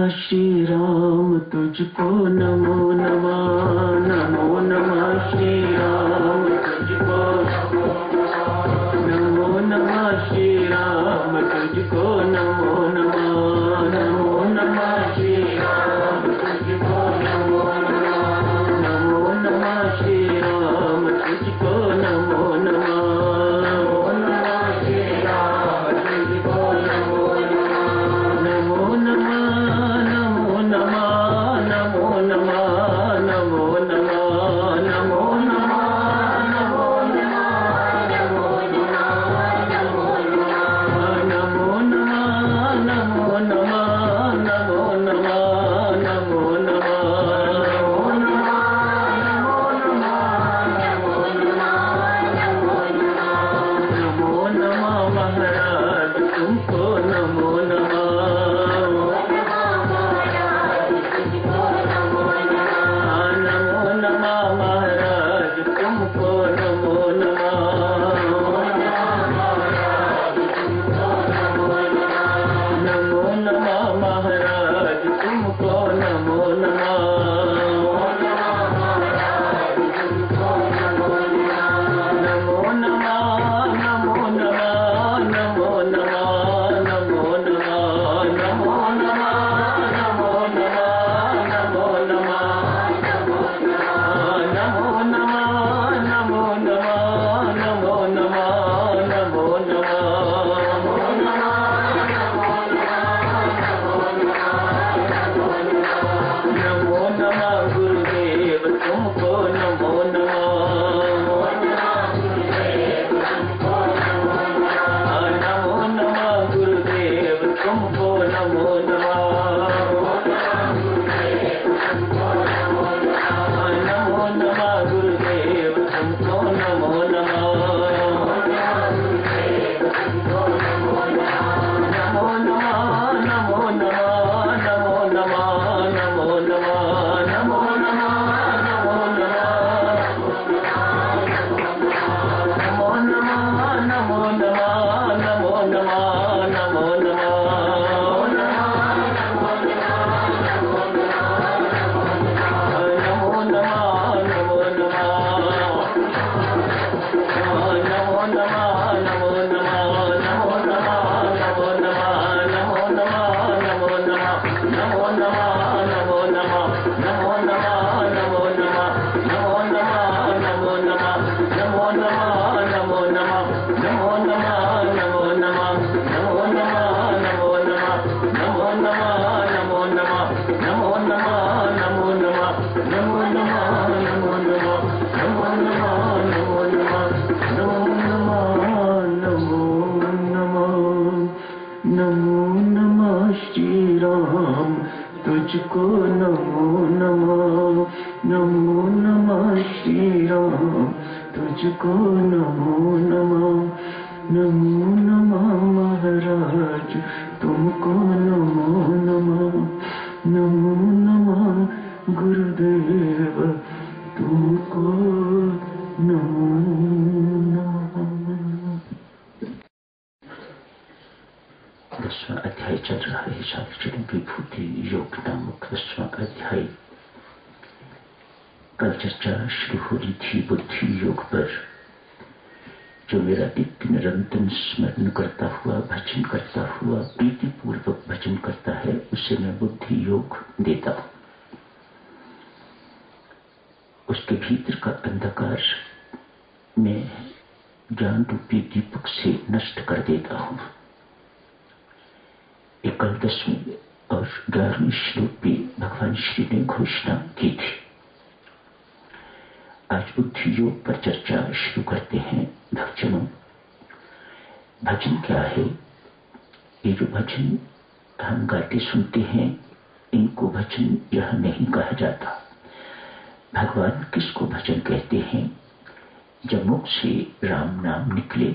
श्री राम तुझको नमो नमः, नमो नमः श्री राम तुझको नमो नमः श्री राम तुझको नमो नमः, नमो नमः श्री राम तुझको नमो नमः, नमो नमः श्री राम तुझको नमो नमः, नमो नमः श्री राम तुझको नमो नमः, नमो नमः नमो नमः नमो नमः नमो नमः नमो नमः नमो नमः नमो नमः नमो नमः नमो नमः नमो नमः नमो नमः नमो नमः महाराज तुमको नमो नमः, नमो नमः महाराज तुमको नमो नमः, नमो नमः महाराज तुमको नमो नमः, नमो नमः नमो नमः नमो नमः नमो नमः नमो नमः नमो नमः नमो नमः नमो नमः नमो नमः नमो नमः नमो नमो नमः गुरुदेव तुमको नमो नमः, नमो नमः गुरुदेव तुमको नमो नमः, नमो नमः गुरुदेव तुमको नमो नमः, नमो नमः नमो नमः नमो नमः नमो नमः नमो नमः नमो नमः नमो नमः नमो नमः नमो तुझको नमो नमः, नमो नमः श्री राम तुझको नमो नमः, नमो नमः महाराज तुमको नमो नमः, नमो नमः गुरुदेव तुमको नमो नमः। 10वां अध्याय चल रहा है। साक्षर विभूति योग नामक 10वां अध्याय। कल चर्चा शुरू हो रही थी बुद्धि योग पर। जो मेरा नित्य निरंतर स्मरण करता हुआ, भजन करता हुआ, प्रीति पूर्वक भजन करता है, उसे मैं बुद्धि योग देता हूं। उसके भीतर का अंधकार मैं ज्ञान रूपी दीपक से नष्ट कर देता हूं। कल 10वें और 11वें श्लोक में भगवान श्री ने घोषणा की थी। आज बुद्धि योग पर चर्चा शुरू करते हैं। भक्तजनों, भजन क्या है? ये जो भजन हम गाते सुनते हैं, इनको भजन यह नहीं कहा जाता। भगवान किसको भजन कहते हैं? जब मुख से राम नाम निकले,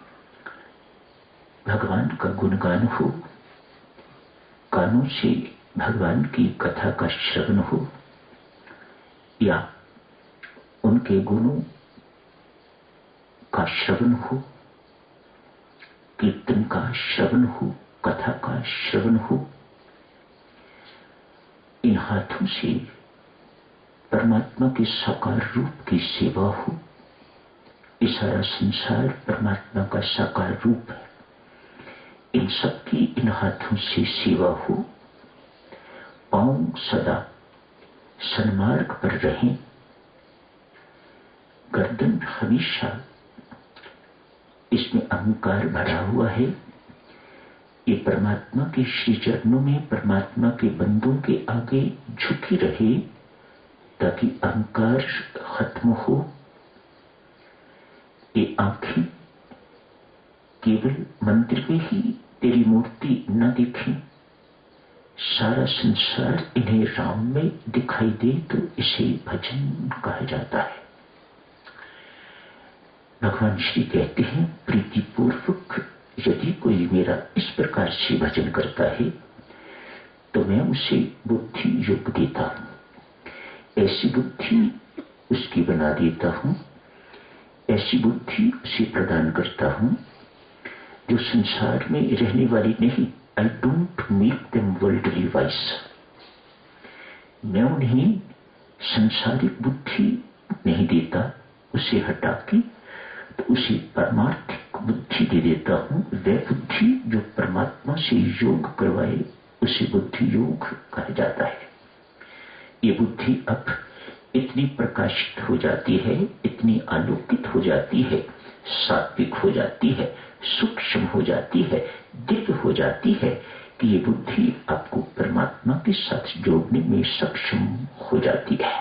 भगवान का गुणगान हो, कानों से भगवान की कथा का श्रवण हो, या उनके गुणों का श्रवण हो, कीर्तन का श्रवण हो, कथा का श्रवण हो, इन हाथों से परमात्मा के साकार रूप की सेवा हो। ये सारा संसार परमात्मा का साकार रूप है। इन सबकी इन हाथों से सेवा हो। पांव सदा सन्मार्ग पर रहें। गर्दन हमेशा, इसमें अहंकार भरा हुआ है, ये परमात्मा के श्री चरणों में परमात्मा के बंदों के आगे झुकी रहे ताकि अहंकार खत्म हो। ये आंखें केवल मंदिर में ही तेरी मूर्ति न दिखे, सारा संसार इन्हें राम में दिखाई दे तो इसे भजन कहा जाता है। भगवान श्री कहते हैं, प्रीतिपूर्वक यदि कोई मेरा इस प्रकार से भजन करता है तो मैं उसे बुद्धि योग देता हूं। ऐसी बुद्धि उसकी बना देता हूं, ऐसी बुद्धि उसे प्रदान करता हूं जो संसार में रहने वाली नहीं। I don't make them worldly wise. मैं उन्हें संसारिक बुद्धि नहीं देता, उसे हटा के तो उसे परमार्थिक बुद्धि दे देता हूं। वह बुद्धि जो परमात्मा से योग करवाए उसे बुद्धि योग कहा जाता है। ये बुद्धि अब इतनी प्रकाशित हो जाती है, इतनी आलोकित हो जाती है, सात्विक हो जाती है, सूक्ष्म हो जाती है, दिव्य हो जाती है कि ये बुद्धि आपको परमात्मा के साथ जोड़ने में सक्षम हो जाती है।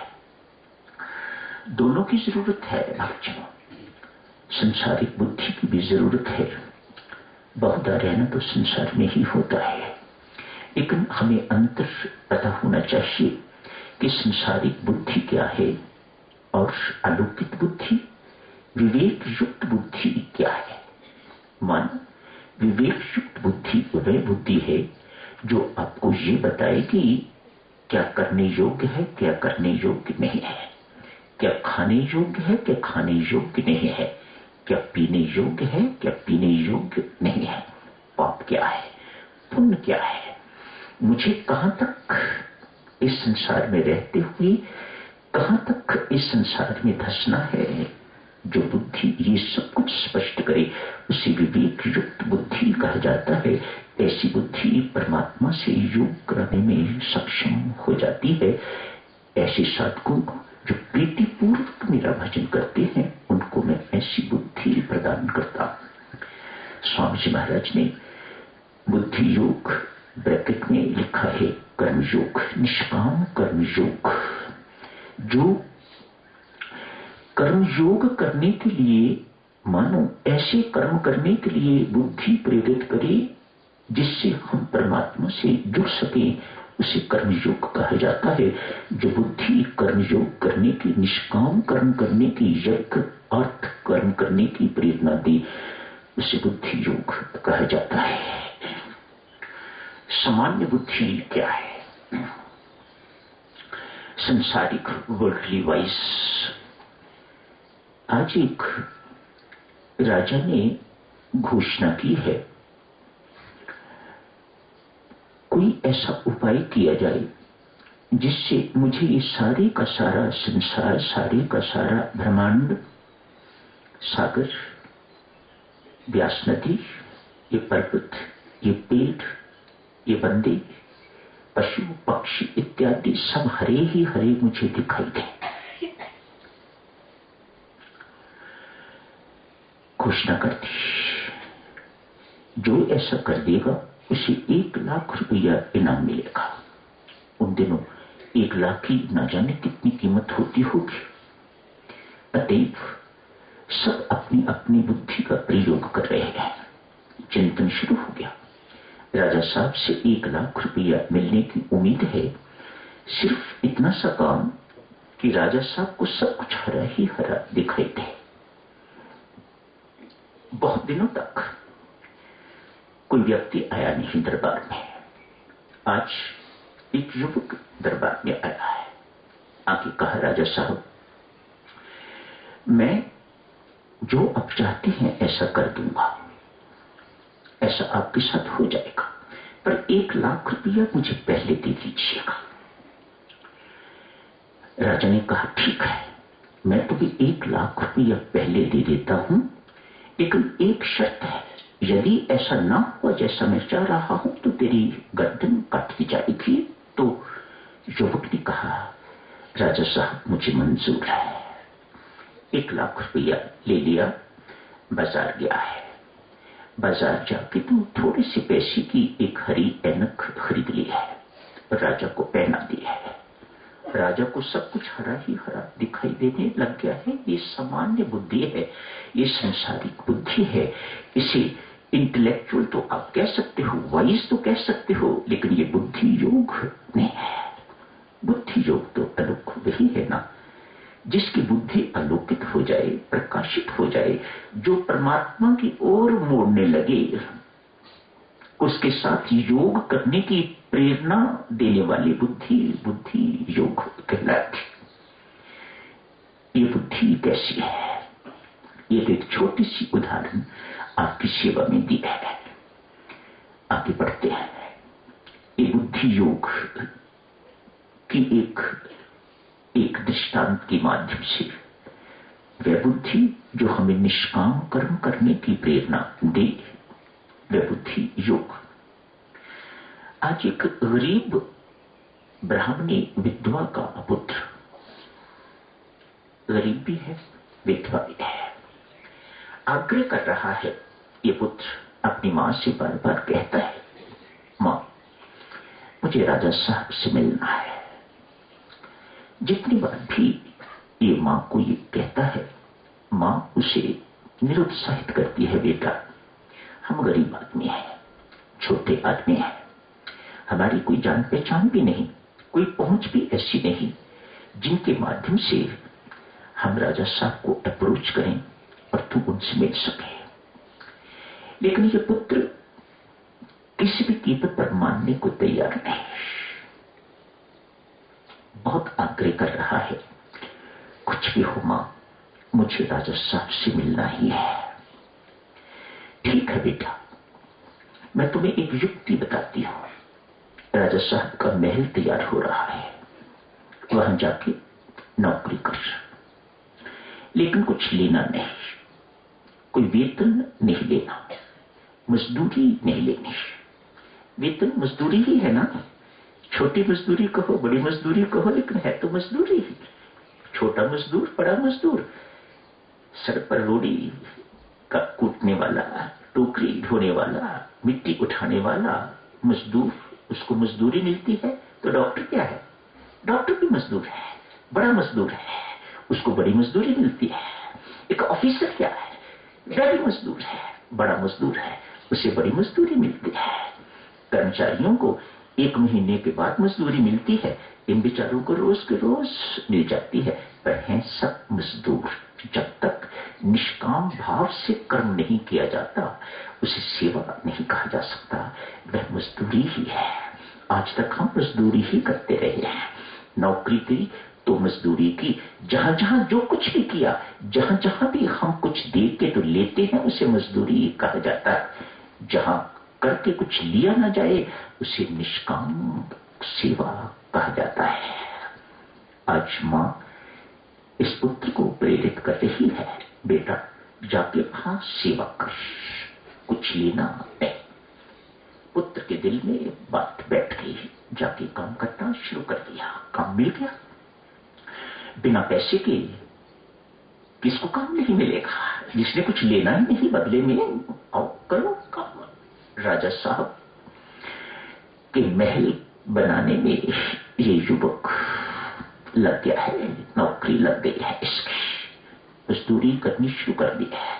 दोनों की जरूरत है भक्तों। संसारिक बुद्धि की भी जरूरत है। बहुधा रहना तो संसार में ही होता है, लेकिन हमें अंतर पता होना चाहिए कि संसारिक बुद्धि क्या है और अलौकिक बुद्धि, विवेक युक्त बुद्धि क्या है। मानो विवेक युक्त बुद्धि वह बुद्धि है जो आपको ये बताएगी क्या करने योग्य है, क्या करने योग्य नहीं है, क्या खाने योग्य है, क्या खाने योग्य नहीं है, क्या पीने योग्य है, क्या पीने योग्य नहीं है, पाप क्या है, पुण्य क्या है, मुझे कहां तक इस संसार में रहते हुए कहां तक इस संसार में धंसना है। जो बुद्धि ये सब कुछ स्पष्ट करे उसे विवेक युक्त बुद्धि कहा जाता है। ऐसी बुद्धि परमात्मा से योग करने में सक्षम हो जाती है। ऐसे साधकों को जो प्रीतिपूर्वक मेरा भजन करते हैं उनको मैं ऐसी बुद्धि प्रदान करता हूं। स्वामी जी महाराज ने बुद्धि योग ब्रैकेट में लिखा है कर्मयोग, निष्काम कर्मयोग। जो कर्मयोग करने के लिए, मानो ऐसे कर्म करने के लिए बुद्धि प्रेरित करे जिससे हम परमात्मा से जुड़ सके, उसे कर्मयोग कहा जाता है। जो बुद्धि कर्मयोग करने की, निष्काम कर्म करने की, यज्ञ अर्थ कर्म करने की प्रेरणा दी उसे बुद्धि योग कहा जाता है। सामान्य बुद्धि क्या है? संसारिक वर्ल्डली वाइज। आज एक राजा ने घोषणा की है, कोई ऐसा उपाय किया जाए जिससे मुझे ये सारे का सारा संसार, सारे का सारा ब्रह्मांड, सागर, व्यास नदी, ये पर्वत, ये पेड़, ये बंदे, पशु पक्षी इत्यादि सब हरे ही हरे मुझे दिखाई दे। घोषणा कर दी, जो ऐसा कर देगा उसे 1 लाख रुपया इनाम मिलेगा। उन दिनों 1 लाख की न जाने कितनी कीमत होती होगी। अतएव सब अपनी अपनी बुद्धि का प्रयोग कर रहे हैं। चिंतन शुरू हो गया। राजा साहब से 1 लाख रुपया मिलने की उम्मीद है। सिर्फ इतना सा काम कि राजा साहब को सब कुछ हरा ही हरा दिखाई दे। बहुत दिनों तक कोई व्यक्ति आया नहीं दरबार में। आज एक युवक दरबार में आया है। आके कहा, राजा साहब मैं जो आप चाहते हैं ऐसा कर दूंगा, ऐसा आपके साथ हो जाएगा, पर 1 लाख रुपया मुझे पहले दे दीजिएगा। राजा ने कहा, ठीक है, मैं तुम्हें 1 लाख रुपया पहले दे देता हूं, लेकिन एक शर्त है, यदि ऐसा ना हुआ जैसा मैं चाह रहा हूं तो तेरी गर्दन काट दी जाएगी। तो युवक ने कहा, राजा साहब मुझे मंजूर है। 1 लाख रुपया ले लिया, बाजार गया है। बाजार जाके तो थोड़े से पैसे की एक हरी ऐनक खरीद ली है, राजा को पहना दी है। राजा को सब कुछ हरा ही हरा दिखाई देने लग गया है। ये सामान्य बुद्धि है, ये संसारिक बुद्धि है। इसे इंटेलेक्चुअल तो आप कह सकते हो, वाइज तो कह सकते हो, लेकिन ये बुद्धि योग नहीं है। बुद्धि योग तो अलौकिक वही है ना, जिसकी बुद्धि आलोकित हो जाए, प्रकाशित हो जाए, जो परमात्मा की ओर मोड़ने लगे, उसके साथ योग करने की प्रेरणा देने वाली बुद्धि बुद्धि योग कहलाती। ये बुद्धि कैसी है, ये एक छोटी सी उदाहरण आपकी सेवा में दी है। आगे बढ़ते हैं। ये बुद्धि योग की एक दृष्टांत के माध्यम से वह बुद्धि जो हमें निष्काम कर्म करने की प्रेरणा दे, वह बुद्धि योग। आज एक गरीब ब्राह्मणी विधवा का पुत्र, गरीब भी है, विधवा भी है, आग्रह कर रहा है। ये पुत्र अपनी मां से बार बार कहता है, मां मुझे राजा साहब से मिलना है। जितनी बार भी ये मां को ये कहता है, मां उसे निरुत्साहित करती है, बेटा हम गरीब आदमी हैं, छोटे आदमी हैं, हमारी कोई जान पहचान भी नहीं, कोई पहुंच भी ऐसी नहीं जिनके माध्यम से हम राजा साहब को अप्रोच करें और तू उनसे मिल सके। लेकिन ये पुत्र किसी भी कीमत पर मानने को तैयार नहीं, बहुत आग्रह कर रहा है, कुछ भी हो मां, मुझे राजा साहब से मिलना ही है। ठीक है बेटा, मैं तुम्हें एक युक्ति बताती हूं। राजा साहब का महल तैयार हो रहा है, वहां जाके नौकरी कर, लेकिन कुछ लेना नहीं, कोई वेतन नहीं लेना, मजदूरी नहीं लेनी। वेतन मजदूरी ही है ना, छोटी मजदूरी कहो, बड़ी मजदूरी कहो, लेकिन है तो मजदूरी ही। छोटा मजदूर, बड़ा मजदूर, सर पर रोड़ी का कूटने वाला, टोकरी ढोने वाला, मिट्टी उठाने वाला मजदूर, उसको मजदूरी मिलती है। तो डॉक्टर क्या है, डॉक्टर भी मजदूर है, बड़ा मजदूर है, उसको बड़ी मजदूरी मिलती है। एक ऑफिसर क्या है, वह भी मजदूर है, बड़ा मजदूर है, उसे बड़ी मजदूरी मिलती है। कर्मचारियों को 1 महीने के बाद मजदूरी मिलती है, इन बेचारों को रोज के रोज मिल जाती है, पर हैं सब मजदूर। जब तक निष्काम भाव से कर्म नहीं किया जाता, उसे सेवा नहीं कहा जा सकता, वह मजदूरी ही है। आज तक हम मजदूरी ही करते रहे हैं। नौकरी की तो मजदूरी की, जहां जहां जो कुछ भी किया, जहां जहां भी हम कुछ दे के तो लेते हैं, उसे मजदूरी कहा जाता है। जहां करके कुछ लिया ना जाए, उसे निष्काम सेवा कहा जाता है। आज मां इस पुत्र को प्रेरित कर रही है, बेटा जाके वहां सेवा कर, कुछ लेना नहीं। पुत्र के दिल में बात बैठ गई, जाके काम करना शुरू कर दिया। काम मिल गया, बिना पैसे के किसको काम नहीं मिलेगा, जिसने कुछ लेना ही नहीं बदले में, आओ करो काम। राजा साहब के महल बनाने में ये युवक लग गया है, नौकरी लग गई है इसकी, मजदूरी करनी शुरू कर दी है।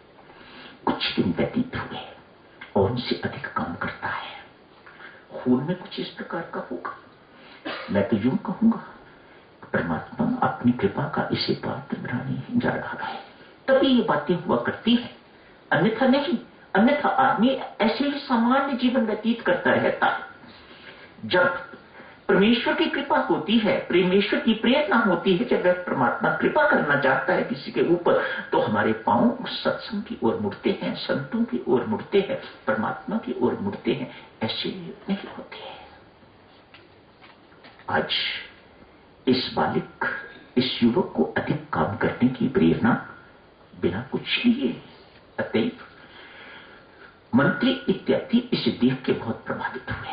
कुछ दिन व्यतीत हुए और उनसे अधिक काम करता है। खून में कुछ इस प्रकार का होगा, मैं तो यूं कहूंगा परमात्मा अपनी कृपा का इसे पात्र बनाने जा रहा है, तभी ये बातें हुआ करती है, अन्यथा नहीं। अन्यथा आदमी ऐसे ही सामान्य जीवन व्यतीत करता रहता है। जब परमेश्वर की कृपा होती है, परमेश्वर की प्रेरणा होती है, जब वह परमात्मा कृपा करना चाहता है किसी के ऊपर, तो हमारे पांव सत्संग की ओर मुड़ते हैं, संतों की ओर मुड़ते हैं, परमात्मा की ओर मुड़ते हैं। ऐसे नहीं होते। आज इस बालिक, इस युवक को अधिक काम करने की प्रेरणा बिना कुछ लिए। अतएव मंत्री इत्यादि इसे देख के बहुत प्रभावित हुए।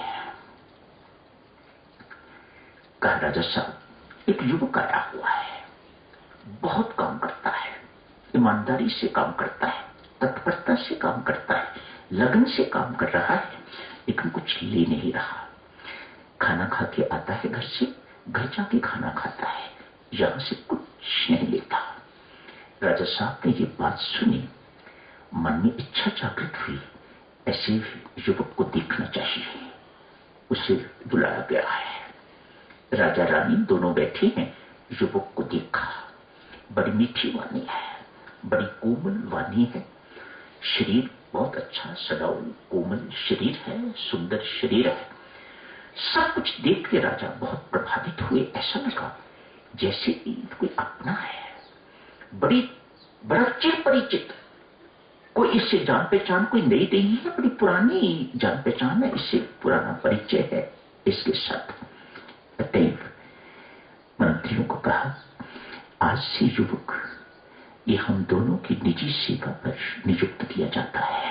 कहा, राजा साहब, एक युवक आया हुआ है, बहुत काम करता है, ईमानदारी से काम करता है, तत्परता से काम करता है, लगन से काम कर रहा है, लेकिन कुछ ले नहीं रहा। खाना खा के आता है घर से, घर जाके खाना खाता है, यहां से कुछ नहीं लेता। राजा साहब ने ये बात सुनी, मन में इच्छा जागृत हुई, ऐसे युवक को देखना चाहिए। उसे बुलाया गया है। राजा रानी दोनों बैठे हैं। युवक को देखा, बड़ी मीठी वाणी है, बड़ी कोमल वाणी है, शरीर बहुत अच्छा सडाऊ कोमल शरीर है, सुंदर शरीर है। सब कुछ देख के राजा बहुत प्रभावित हुए। ऐसा लगा जैसे कोई अपना है, बड़ा चिर परिचित, कोई इससे जान पहचान कोई नई नहीं है, बड़ी पुरानी जान पहचान है, इससे पुराना परिचय है इसके साथ। अतएव मंत्रियों को कहा, आज से युवक ये हम दोनों की निजी सेवा पर नियुक्त किया जाता है।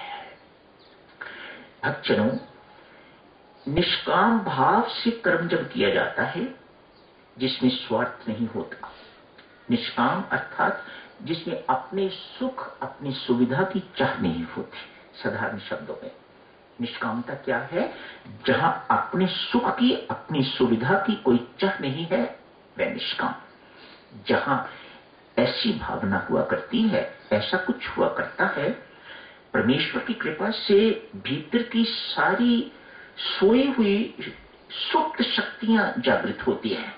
भक्तजनों, निष्काम भाव से कर्म जब किया जाता है जिसमें स्वार्थ नहीं होता, निष्काम अर्थात जिसमें अपने सुख अपनी सुविधा की चाह नहीं होती। साधारण शब्दों में निष्कामता क्या है? जहां अपने सुख की अपनी सुविधा की कोई चाह नहीं है, वह निष्काम। जहां ऐसी भावना हुआ करती है, ऐसा कुछ हुआ करता है, परमेश्वर की कृपा से भीतर की सारी सोई हुई सुप्त शक्तियां जागृत होती हैं।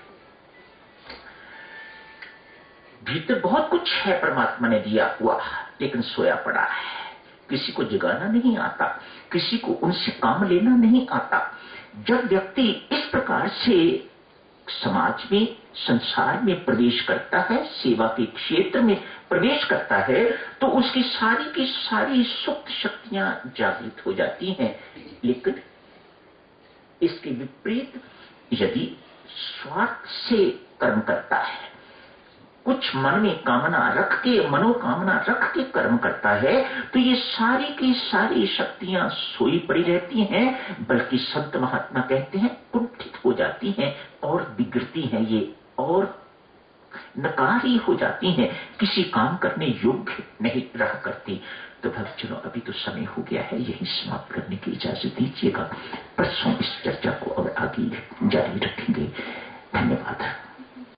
भीतर बहुत कुछ है परमात्मा ने दिया हुआ, लेकिन सोया पड़ा है। किसी को जगाना नहीं आता, किसी को उनसे काम लेना नहीं आता। जब व्यक्ति इस प्रकार से समाज में, संसार में प्रवेश करता है, सेवा के क्षेत्र में प्रवेश करता है, तो उसकी सारी की सारी सुप्त शक्तियां जागृत हो जाती हैं। लेकिन इसके विपरीत यदि स्वार्थ से कर्म करता है, कुछ मन में कामना रख के, मनोकामना रख के कर्म करता है, तो ये सारी की सारी शक्तियां सोई पड़ी रहती हैं, बल्कि संत महात्मा कहते हैं कुंठित हो जाती हैं और बिगड़ती हैं, ये और नकारी हो जाती हैं, किसी काम करने योग्य नहीं रहा करती। तो भक्तजनों, अभी तो समय हो गया है, यही समाप्त करने की इजाजत दीजिएगा। परसों इस चर्चा को और आगे जारी रखेंगे। धन्यवाद।